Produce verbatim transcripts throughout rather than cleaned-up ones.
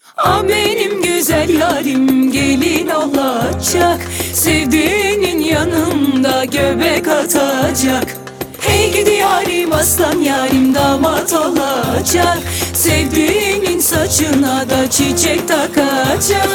Ah benim güzel yarim gelin olacak, sevdiğinin yanında göbek atacak. Hey gidi yarim aslan yarim damat olacak, sevdiğinin saçına da çiçek takacak.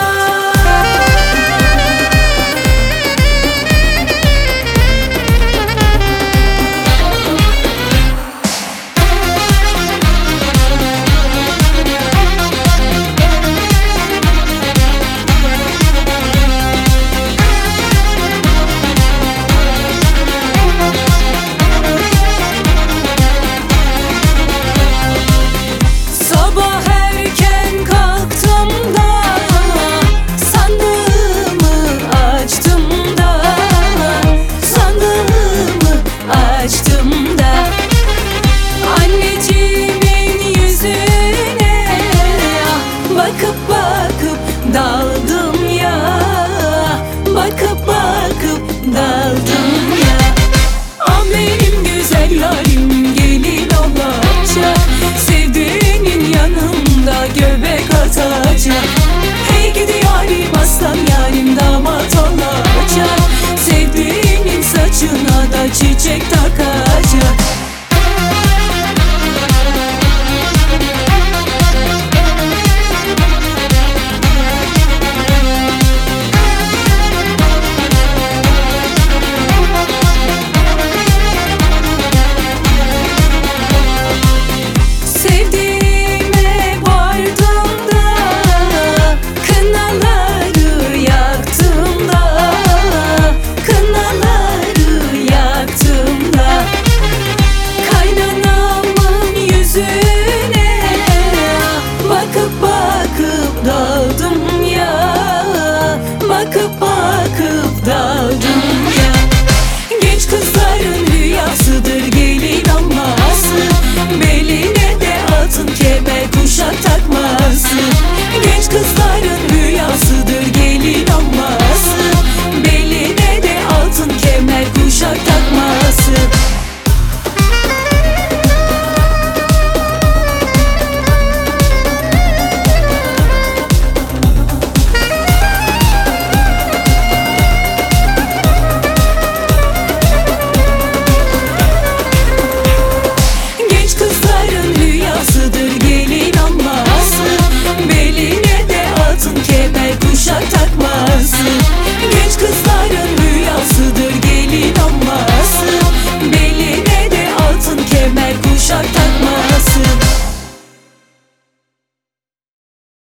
Daldım ya, bakıp bakıp daldım ya. Ah benim güzel yarim gelin olacak, sevdiğinin yanında göbek atacak. Hey gidi yarim aslan yarim damat olacak, sevdiğinin saçına da çiçek takacak. Bakıp bakıp daldım